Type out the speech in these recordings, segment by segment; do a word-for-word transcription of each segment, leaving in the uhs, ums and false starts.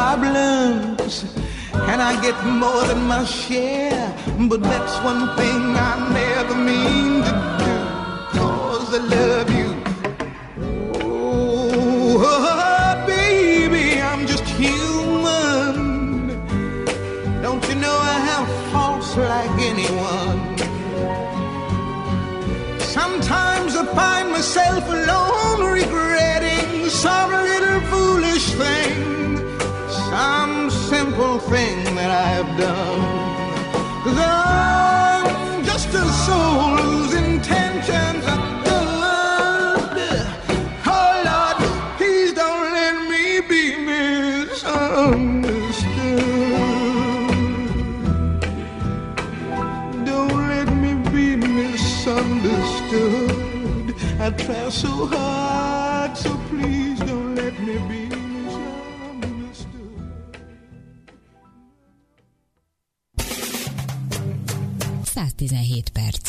problems, and I get more than my share, but that's one thing I never mean to do, 'cause I love you. Oh, baby, I'm just human. Don't you know I have faults like anyone? Sometimes I find myself alone, regretting some little foolish thing, some simple thing that I've done. 'Cause I'm just a soul whose intentions are good. Oh Lord, please don't let me be misunderstood. Don't let me be misunderstood. I try so hard, so please don't let me be száz tizenhét perc.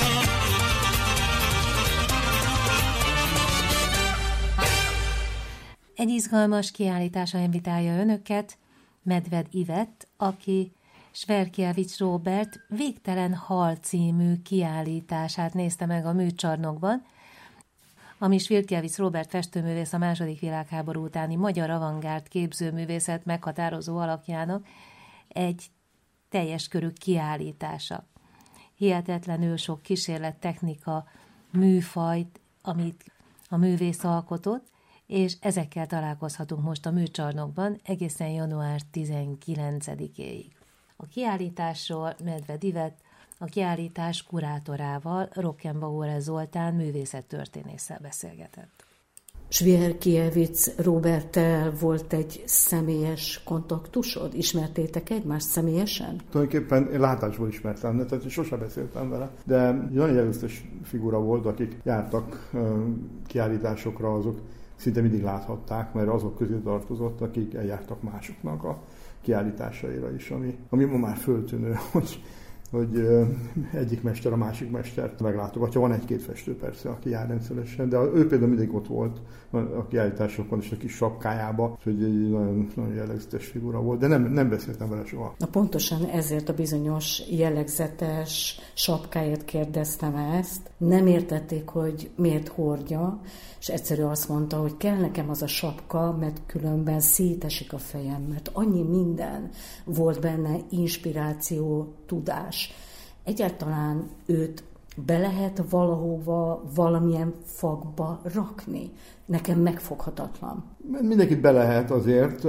Egy izgalmas kiállításra invitálja önöket Medved Ivett, aki Sverkiewicz Róbert Végtelen hal című kiállítását nézte meg a műcsarnokban, ami Sverkiewicz Róbert festőművész a második világháború utáni magyar avantgárd képzőművészet meghatározó alakjának egy teljes körű kiállítása. Hihetetlenül sok kísérlet, technika, műfajt, amit a művész alkotott, és ezekkel találkozhatunk most a műcsarnokban egészen január tizenkilencedikéig. A kiállításról Medved Ivett, a kiállítás kurátorával, Rockenbauer Zoltán művészettörténésszel beszélgetett. Sverkiewicz Róberttel volt egy személyes kontaktusod? Ismertétek egymást személyesen? Tulajdonképpen én látásból ismertem, de tehát sosem beszéltem vele. De nagyon jellegzetes figura volt, akik jártak kiállításokra, azok szinte mindig láthatták, mert azok közé tartozott, akik eljártak másoknak a kiállításaira is, ami, ami ma már föltűnő, hogy hogy egyik mester a másik mestert meglátogatja. Van egy-két festő persze, aki jár rendszeresen, de ő például mindig ott volt a kiállításokon és a kis sapkájába, hogy egy nagyon, nagyon jellegzetes figura volt, de nem, nem beszéltem vele soha. Na pontosan ezért a bizonyos jellegzetes sapkáért kérdeztem ezt. Nem értették, hogy miért hordja, és egyszerűen azt mondta, hogy kell nekem az a sapka, mert különben szétesik a fejem, mert annyi minden volt benne, inspiráció, tudás. Egyáltalán őt be lehet valahova, valamilyen fakba rakni? Nekem megfoghatatlan. Mindenkit be lehet azért.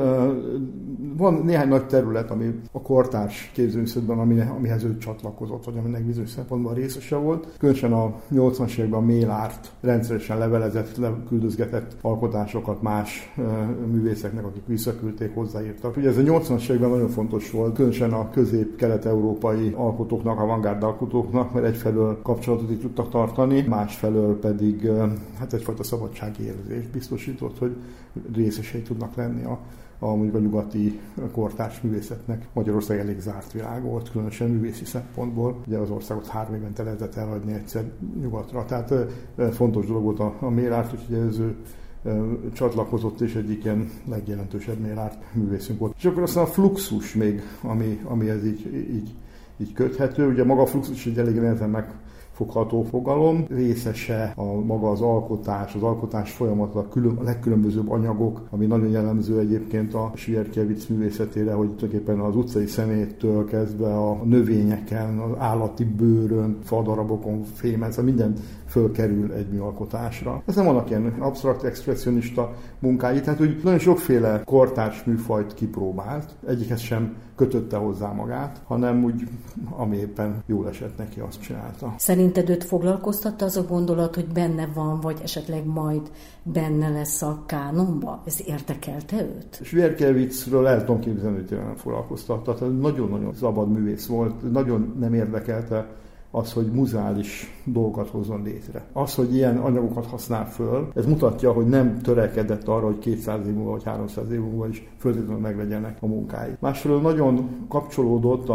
Van néhány nagy terület, ami a kortárs képzőművészetben, amihez ő csatlakozott, vagy aminek bizonyos szempontból részese volt. Különösen a nyolcvanas években a mail art rendszeresen levelezett, leküldözgetett alkotásokat más művészeknek, akik visszaküldték, hozzáírtak. Ugye ez a nyolcvanas években nagyon fontos volt, különösen a közép-kelet-európai alkotóknak, avantgárd alkotóknak, mert egyfelől kapcsolatot így tudtak tartani, másfelől pedig hát egyfajta szabadságérzést biztosított, hogy részesei tudnak lenni a, a, mondjuk a nyugati kortárs művészetnek. Magyarország elég zárt világ volt, különösen művészi szempontból. Ugye az országot három évente lehetett elhagyni egyszer nyugatra. Tehát fontos dolog volt a, a mail art, úgyhogy ez ő csatlakozott, és egyik ilyen legjelentősebb mail art művészünk volt. És akkor aztán a Fluxus még, ami, ami ez így, így, így köthető. Ugye maga a Fluxus egy elég nehezen meg fogható fogalom, részese a maga az alkotás, az alkotás folyamat, a, külön, a legkülönbözőbb anyagok, ami nagyon jellemző egyébként a Sverkiewicz művészetére, hogy tulajdonképpen az utcai szeméttől kezdve a növényeken, az állati bőrön, fadarabokon, fémen, szóval minden fölkerül egy műalkotásra. Ezen vannak ilyen absztrakt, expressionista munkái, tehát úgy nagyon sokféle kortárs műfajt kipróbált, egyikhez sem kötötte hozzá magát, hanem úgy, ami éppen jól esett neki, azt csinálta. Szerinted őt foglalkoztatta az a gondolat, hogy benne van, vagy esetleg majd benne lesz a kánonba? Ez érdekelte őt? Sverkiewiczről el tudom képzelni, hogy tényleg nem foglalkoztatta. Tehát nagyon-nagyon szabad művész volt, nagyon nem érdekelte az, hogy muzeális dolgokat hozzon létre. Az, hogy ilyen anyagokat használ föl, ez mutatja, hogy nem törekedett arra, hogy kétszáz év múlva vagy háromszáz év múlva is föltétlenül meglegyenek a munkái. Másfelől nagyon kapcsolódott a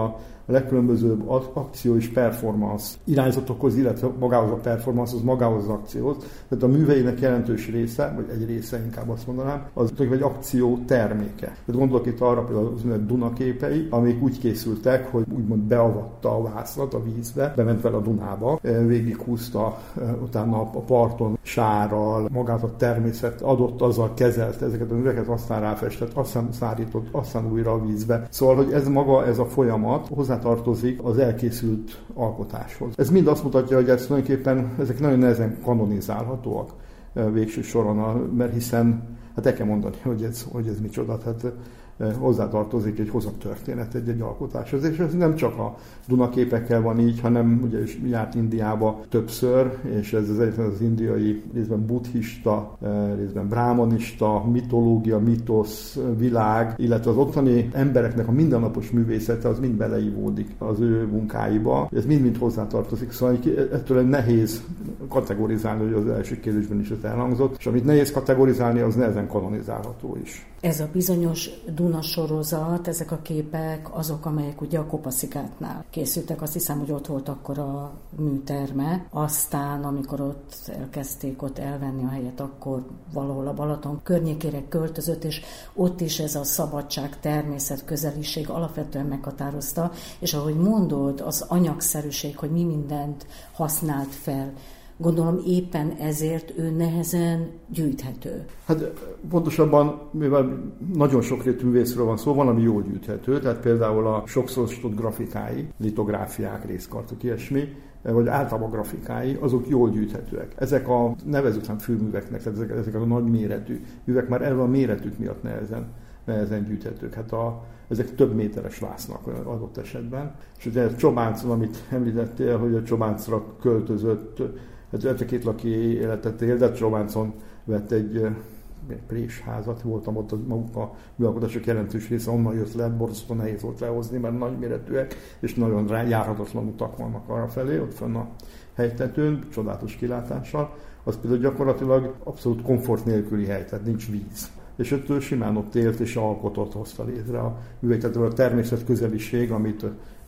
a legkülönbözőbb akció és performance irányzatokhoz, illetve magához a performancehoz, magához az akcióhoz. Tehát a műveinek jelentős része, vagy egy része inkább azt mondanám, az egy akció terméke. Tehát gondolok itt arra például az úgynevezett Dunaképei, amik úgy készültek, hogy úgymond beavatta a vászlat a vízbe, bement vele a Dunába, végighúzta utána a parton sárral, magát a természet adott, azzal kezelte ezeket a műveket, aztán ráfestett, aztán szárított, aztán újra a vízbe. Szóval, hogy ez maga, ez a folyamat hozzátartozik az elkészült alkotáshoz. Ez mind azt mutatja, hogy ez tulajdonképpen ezek nagyon nehezen kanonizálhatóak végső soron, mert hiszen hát el kell mondani, hogy ez, hogy ez micsoda. Hát hozzátartozik egy hozaktörténet egy-egy alkotáshoz. És ez nem csak a Dunaképekkel van így, hanem ugye is járt Indiába többször, és ez az egyetlen az indiai részben buddhista, részben brámanista, mitológia, mitosz, világ, illetve az ottani embereknek a mindennapos művészete az mind beleívódik az ő munkáiba. Ez mind-mind hozzátartozik, szóval ettől nehéz kategorizálni, hogy az első kérdésben is ez elhangzott, és amit nehéz kategorizálni, az nehezen kanonizálható is. Ez a bizonyos Duna sorozat, ezek a képek azok, amelyek ugye a Kopaszigátnál készültek. Azt hiszem, hogy ott volt akkor a műterme. Aztán, amikor ott elkezdték ott elvenni a helyet, akkor valahol a Balaton környékére költözött, és ott is ez a szabadság, természet, közeliség alapvetően meghatározta. És ahogy mondod, az anyagszerűség, hogy mi mindent használt fel, gondolom éppen ezért ő nehezen gyűjthető. Hát pontosabban, mivel nagyon sokrétű művészről van szó, van, ami jól gyűjthető, tehát például a sokszorosított grafikái, litográfiák, részkartok, ilyesmi, vagy általában grafikái, azok jól gyűjthetőek. Ezek a nevezetlen fülműveknek, tehát ezek, ezek a nagy méretű művek már elve a méretük miatt nehezen, nehezen gyűjthetők. Hát a, ezek több méteres vásznak adott esetben. És ugye a Csobáncon, amit említettél, hogy a Csobáncra költözött, hát két laki életet él, de Csobáncon vett egy présházat, voltam ott, az maguk a műalkotások jelentős része onnan jött le, borzasztó nehéz volt lehozni, mert nagyméretűek, és nagyon járhatatlan utak vannak arra felé, ott fönn a hegytetőn, csodálatos kilátással. Az például gyakorlatilag abszolút komfort nélküli hely, tehát nincs víz. És ettől simán ott élt és alkotott, hozta létre a műveit. Tehát a természet közeliség, amit,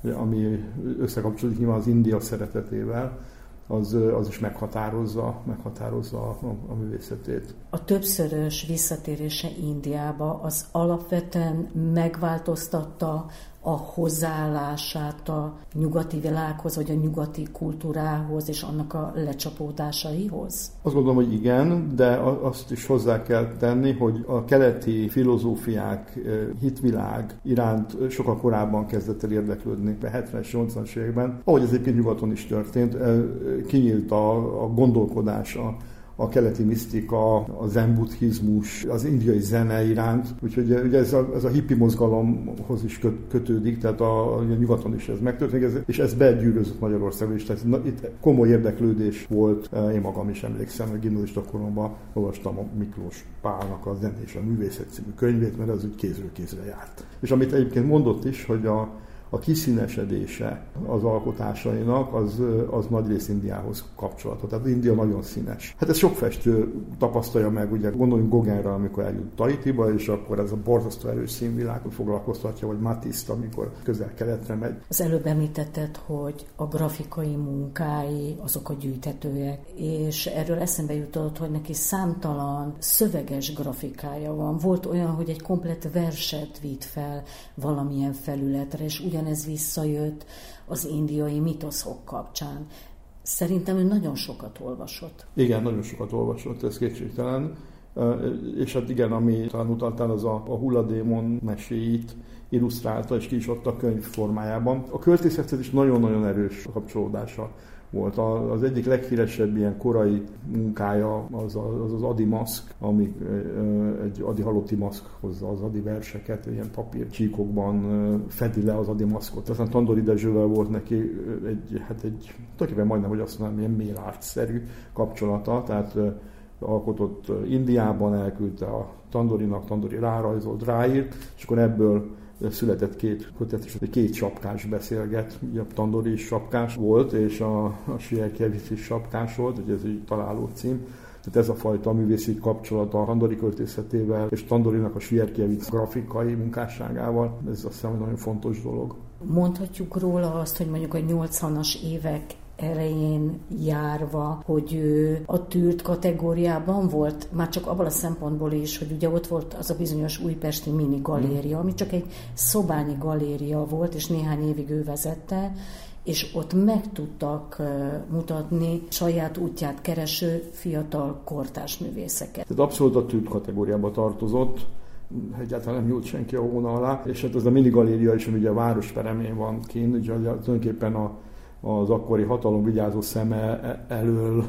ami összekapcsolódik nyilván az India szeretetével, Az, az is meghatározza, meghatározza a, a művészetét. A többszörös visszatérése Indiába az alapvetően megváltoztatta a hozzáállását a nyugati világhoz, vagy a nyugati kultúrához, és annak a lecsapódásaihoz? Azt gondolom, hogy igen, de azt is hozzá kell tenni, hogy a keleti filozófiák, hitvilág iránt sokkal korábban kezdett el érdeklődni, a hetvenes, nyolcvanas években, ahogy ez egyébként nyugaton is történt, kinyílt a, a gondolkodás, a a keleti misztika, a zen buddhizmus, az indiai zene iránt. Úgyhogy ugye ez a, ez a hippi mozgalomhoz is kötődik, tehát a, a nyugaton is ez megtörténik, ez, és ez begyűrözött Magyarországon is. Tehát na, itt komoly érdeklődés volt. Én magam is emlékszem, hogy gimnazista koromban olvastam a Miklós Pálnak a Zene és a Művészet című könyvét, mert az úgy kézről kézre járt. És amit egyébként mondott is, hogy a A kiszínesedése az alkotásainak az, az nagyrészt Indiához kapcsolatos. Tehát India nagyon színes. Hát ez sok festő tapasztalja meg, ugye gondoljunk Gauguinra, amikor eljut Tahitiba, és akkor ez a borzasztó erős színvilágot foglalkoztatja, vagy Matisse-t, amikor közel-keletre megy. Az előbb említetted, hogy a grafikai munkái, azok a gyűjthetőek, és erről eszembe jutott, hogy neki számtalan szöveges grafikája van. Volt olyan, hogy egy komplett verset vitt fel valamilyen felületre, és ugyan ez visszajött az indiai mitoszok kapcsán. Szerintem ő nagyon sokat olvasott. Igen, nagyon sokat olvasott, ez kétségtelen. És hát igen, ami talán utaltál, az a, a Hulladémon meséit illusztrálta, és ki is adta a könyv formájában. A költészethez is nagyon-nagyon erős kapcsolódása volt. Az egyik leghíresebb ilyen korai munkája az az, az Adi maszk, ami egy Adi halotti maszk hozza az Adi verseket, ilyen papírcsíkokban fedi le az Adi maszkot. Aztán Tandori Dezsővel volt neki egy, hát egy, tulajdonképpen majdnem, hogy azt mondanám, ilyen mail-art-szerű kapcsolata, tehát alkotott Indiában, elküldte a Tandorinak, Tandori rárajzolt, ráírt, és akkor ebből született két kötet, és két sapkás beszélget. Ugye a Tandori is sapkás volt, és a, a Sierkiewicz is sapkás volt, ugye ez egy találó cím. Tehát ez a fajta művészi kapcsolat a Tandori költészetével, és Tandorinak a Sierkiewicz grafikai munkásságával, ez azt hiszem, hogy nagyon fontos dolog. Mondhatjuk róla azt, hogy mondjuk a nyolcvanas évek elején járva, hogy ő a tűrt kategóriában volt, már csak abban a szempontból is, hogy ugye ott volt az a bizonyos újpesti mini galéria, ami csak egy szobányi galéria volt, és néhány évig ő vezette, és ott meg tudtak mutatni saját útját kereső fiatal kortárs művészeket. Tehát abszolút a tűrt kategóriába tartozott, egyáltalán nem nyújt senki a hóna alá, és hát ez a minigaléria is, ami ugye a városperemén van kint, ugye tulajdonképpen a, az akkori hatalom vigyázó szeme elől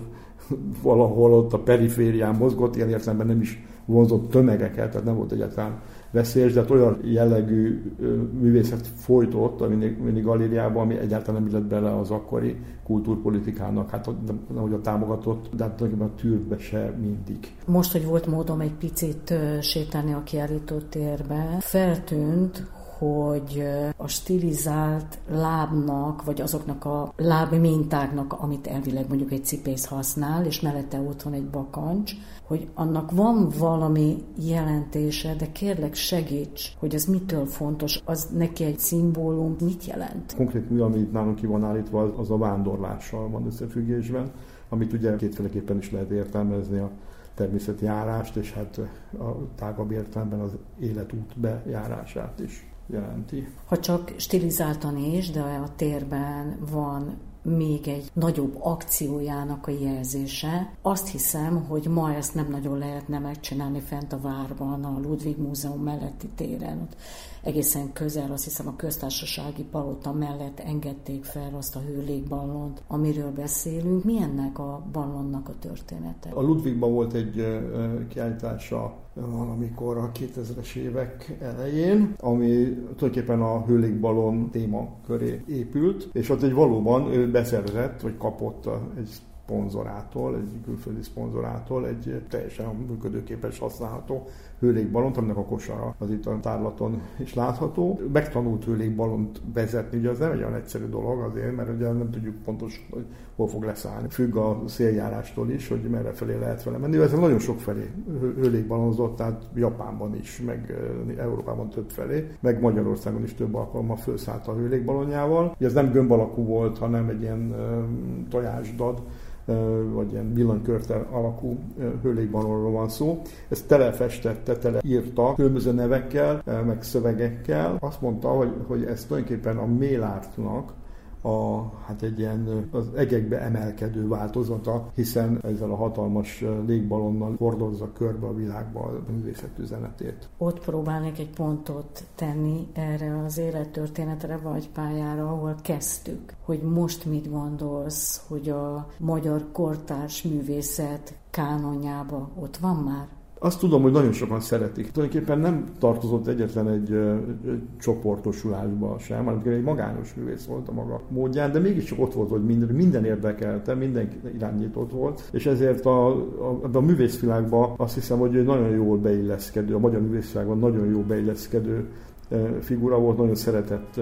valahol ott a periférián mozgott, ilyen értelemben nem is vonzott tömegeket, tehát nem volt egyáltalán veszélyes, de hát olyan jellegű művészet folytott a minigalériában, ami egyáltalán nem illett bele az akkori kultúrpolitikának, hát ahogy a támogatott, de hát a tűrbe se mindig. Most, hogy volt módom egy picit sétálni a kiállítótérbe, feltűnt, hogy a stilizált lábnak, vagy azoknak a lábmintáknak, amit elvileg mondjuk egy cipész használ, és mellette ott van egy bakancs, hogy annak van valami jelentése, de kérlek segíts, hogy ez mitől fontos, az neki egy szimbólum, mit jelent? Konkrét mű, amit nálunk ki van állítva, az a vándorlással van összefüggésben, amit ugye kétféleképpen is lehet értelmezni, a természeti járást, és hát a tágabb értelemben az életút bejárását is jelenti. Ha csak stilizáltan is, de a térben van még egy nagyobb akciójának a jelzése. Azt hiszem, hogy ma ezt nem nagyon lehetne megcsinálni fent a várban, a Ludwig Múzeum melletti téren. Ott egészen közel, azt hiszem a köztársasági palota mellett engedték fel azt a hőlégballont, amiről beszélünk. Mi ennek a ballonnak a története? A Ludwigban volt egy kiállítása valamikor a kétezres évek elején, ami tulajdonképpen a hőlégballon téma köré épült, és ott egy valóban ő beszerzett, vagy kapott egy szponzorától, egy külföldi szponzorától egy teljesen működőképes, használható hőlégballont, aminek a kosara az itt a tárlaton is látható. Megtanult hőlégballont vezetni, ugye az nem egy olyan egyszerű dolog azért, mert ugye nem tudjuk pontosan, hogy hol fog leszállni. Függ a széljárástól is, hogy merre felé lehet vele menni. Ez nagyon sok felé hőlégballonzott, tehát Japánban is, meg Európában több felé, meg Magyarországon is több alkalommal felszállt a hőlégballonjával. Ez nem gömb alakú volt, hanem egy ilyen tojásdad, vagy ilyen villanykörte alakú hőlégballonról van szó. Ezt telefestette, teleírta különböző nevekkel, meg szövegekkel. Azt mondta, hogy, hogy ez tulajdonképpen a Mélártnak a, hát egy ilyen az egekbe emelkedő változata, hiszen ezzel a hatalmas légballonnal hordozza körbe a világba a művészet üzenetét. Ott próbálnék egy pontot tenni erre az élettörténetre vagy pályára, ahol kezdtük. Hogy most mit gondolsz, hogy a magyar kortárs művészet kánonjába ott van már? Azt tudom, hogy nagyon sokan szeretik. Tulajdonképpen nem tartozott egyetlen egy, egy csoportosulásba sem, hanem egy magányos művész volt a maga módján, de mégiscsak ott volt, hogy minden, minden érdekelte, minden irányított volt, és ezért a, a, a művészvilágban azt hiszem, hogy nagyon jól beilleszkedő, a magyar művészvilágban nagyon jó beilleszkedő figura volt, nagyon szeretett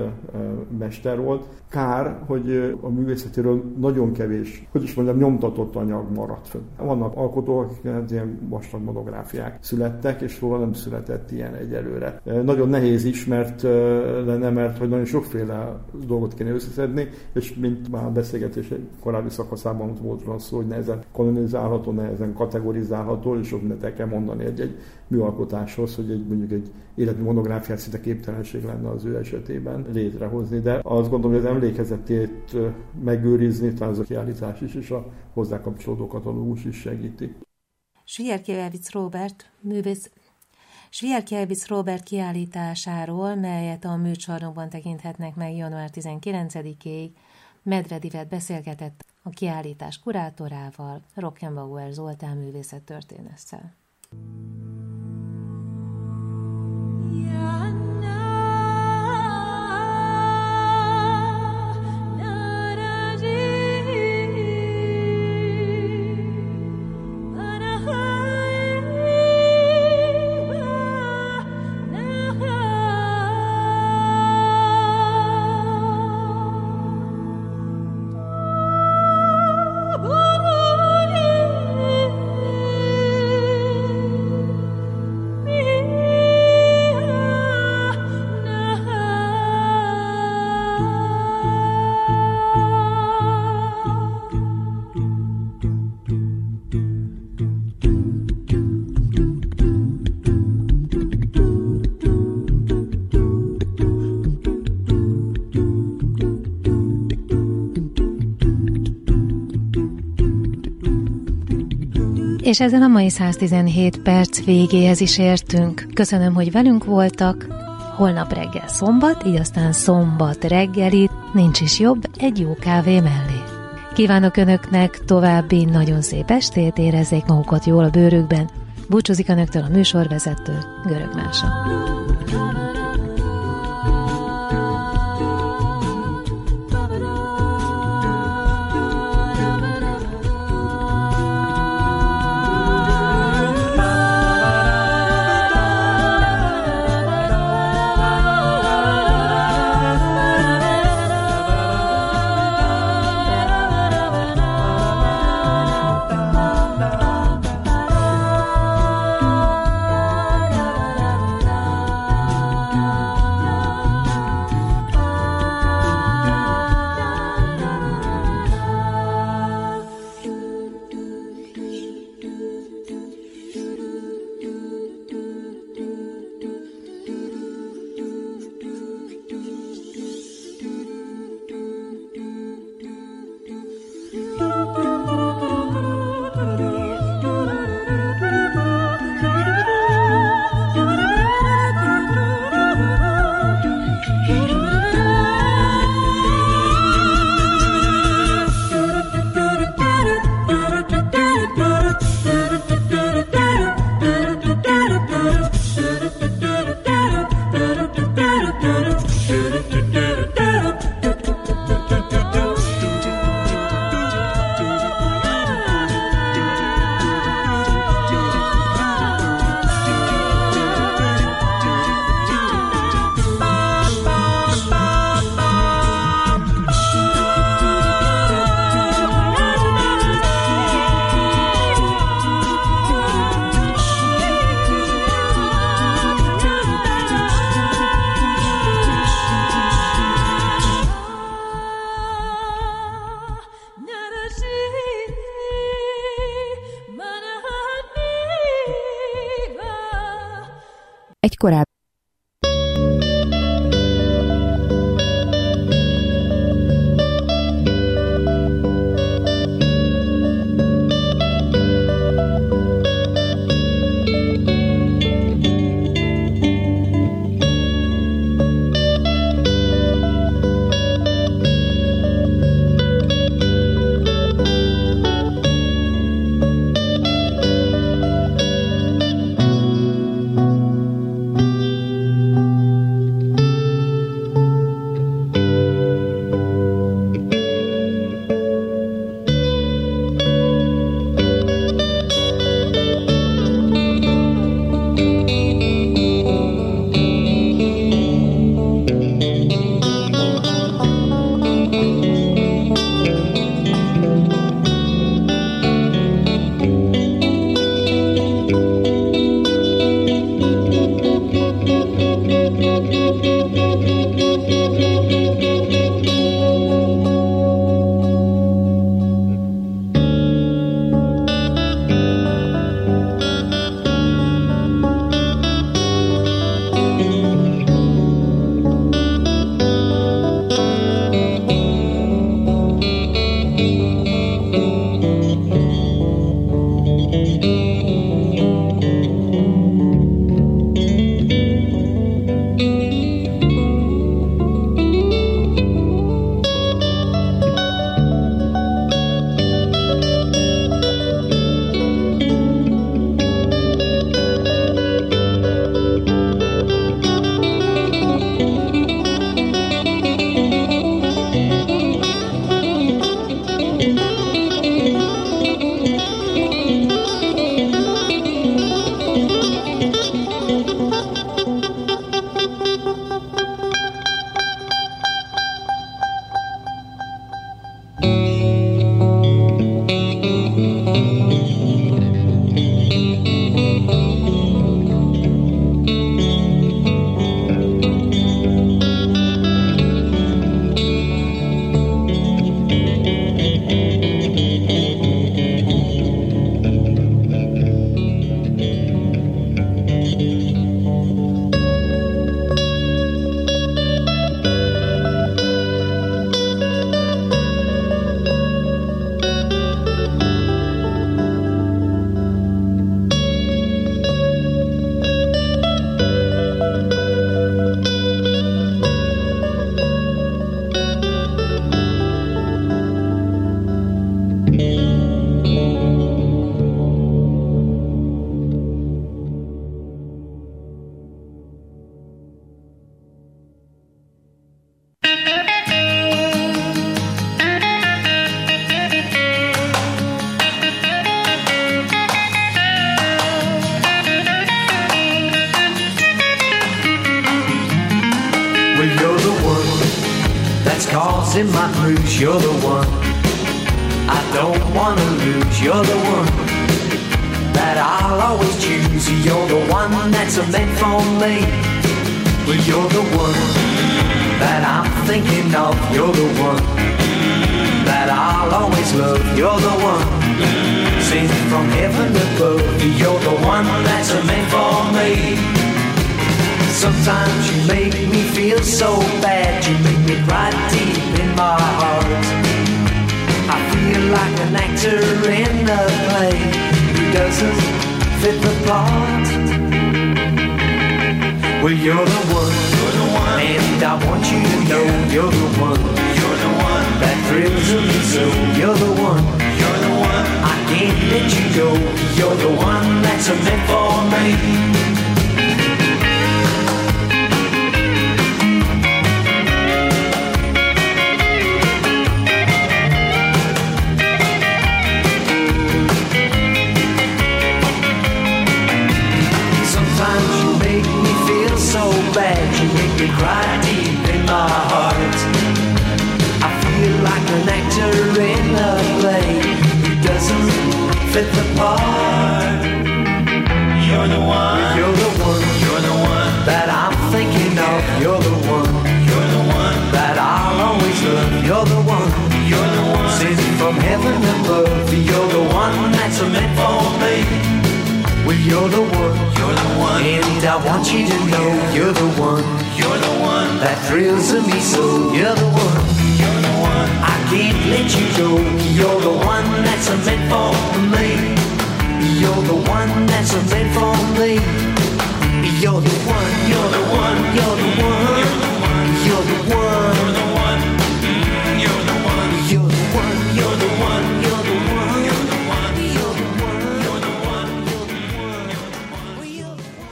mester volt. Kár, hogy a művészetéről nagyon kevés, hogy is mondjam, nyomtatott anyag maradt fönn. Vannak alkotók, akik ilyen vastag monográfiák születtek, és róla nem született ilyen egyelőre. Nagyon nehéz ismert lenne, mert hogy nagyon sokféle dolgot kéne összeszedni, és mint már a beszélgetés korábbi szakaszában volt róla szó, hogy nehezen kolonizálható, nehezen kategorizálható, és sok mindent el kell mondani egy-egy műalkotáshoz, hogy egy, mondjuk egy életmű monográfiát szinte képtelenség lenne az ő esetében létrehozni, de azt gondolom, hogy az emlékezetét megőrizni, talán az a kiállítás is, és a hozzá kapcsolódó katalógus is segíti. Svierkiewicz Róbert művész Svierkiewicz Róbert kiállításáról, melyet a műcsarnokban tekinthetnek meg január tizenkilencedikéig, Medved Ivett beszélgetett a kiállítás kurátorával, Rockenbauer Zoltán művészettörténésszel. És ezzel a mai száztizenhét perc végéhez is értünk. Köszönöm, hogy velünk voltak. Holnap reggel szombat, így aztán szombat reggelit, nincs is jobb egy jó kávé mellé. Kívánok Önöknek további nagyon szép estét, érezzék magukat jól a bőrükben. Búcsúzik Önöktől a műsorvezető, Görög Mása. Egy korábbi that's causing my blues. You're the one I don't wanna lose. You're the one that I'll always choose. You're the one that's meant for me. Well, you're the one that I'm thinking of. You're the one that I'll always love. You're the one sent from heaven above. You're the one that's meant for me. Sometimes you make me feel so bad. You make me cry deep in my heart. I feel like an actor in a play who doesn't fit the part. Well, you're the one, you're the one, and I want you to know you're the one, you're the one that thrills me so. You're the one, you're the one, I can't let you go. You're the one that's meant for me. You cry deep in my heart. I feel like an actor in a play who doesn't fit the part. You're the one, you're the one, you're the one that I'm thinking of. You're the one, you're the one that I'll always love. You're the one, you're the one sent from heaven above. You're the one that's meant for me. Well, you're the one, you're the one, and I want you to know you're the one, you're the one that thrills me so. You're the one, you're the one, I can't let you go. You're the one that's meant for me. You're the one that's meant for me. You're the one, you're the one, you're the one, you're the one, you're the one, you're the one, you're the one, you're the one, you're the one, you're the one, you're the one, you're the one, you're the one, you're the one.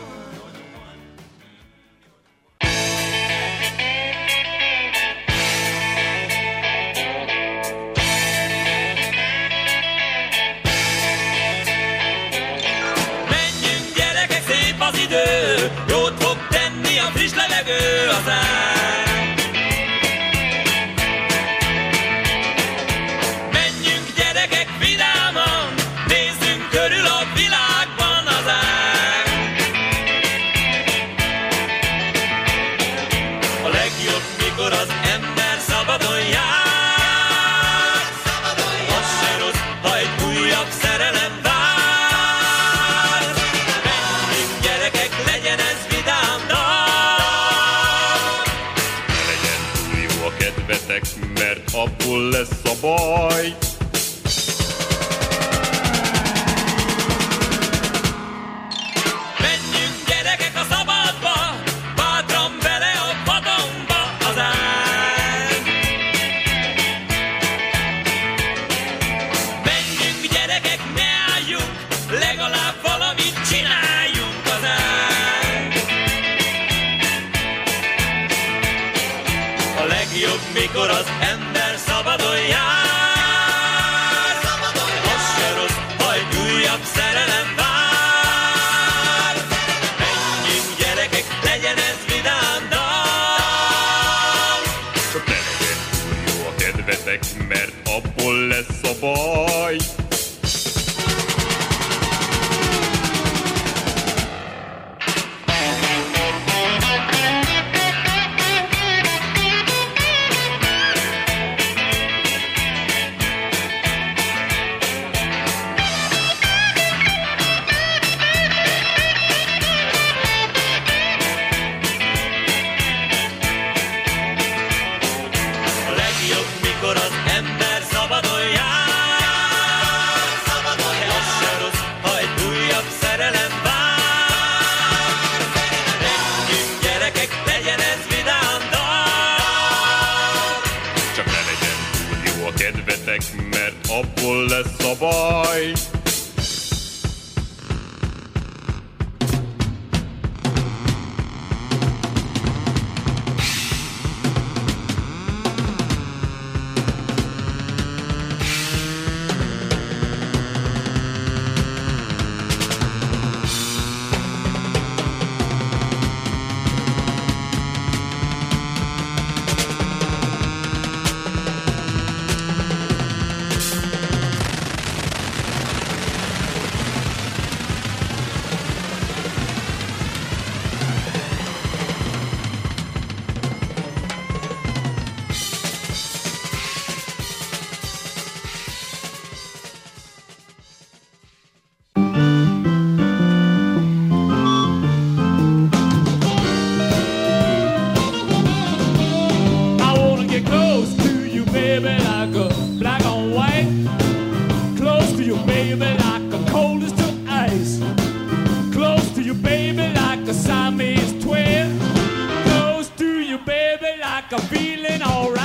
Jót fog tenni a friss levegő az ár. Menjünk gyerekek vidáman, nézzünk körül a világban az ár. A legjobb, mikor az ember szabadon jár. Az se rossz, ha egy újabb szerelem vár. Mert abból lesz a baj. Menjünk gyerekek a szabadba, bátran bele a vadonba az ág. Menjünk gyerekek, ne álljunk, legalább valamit csináljunk az ág. A legjobb, mikor az ember szabadon jár. Az se rossz, ha egy újabb szerelem vár. Menjünk gyerekek, legyen ez vidám dal. Csak ne legyen túl jó a kedvetek, mert abból lesz a baj. Mert abból lesz a baj. baby, like a cold as to ice. Close to you, baby, like a Siamese twin. Close to you, baby, like a feeling alright.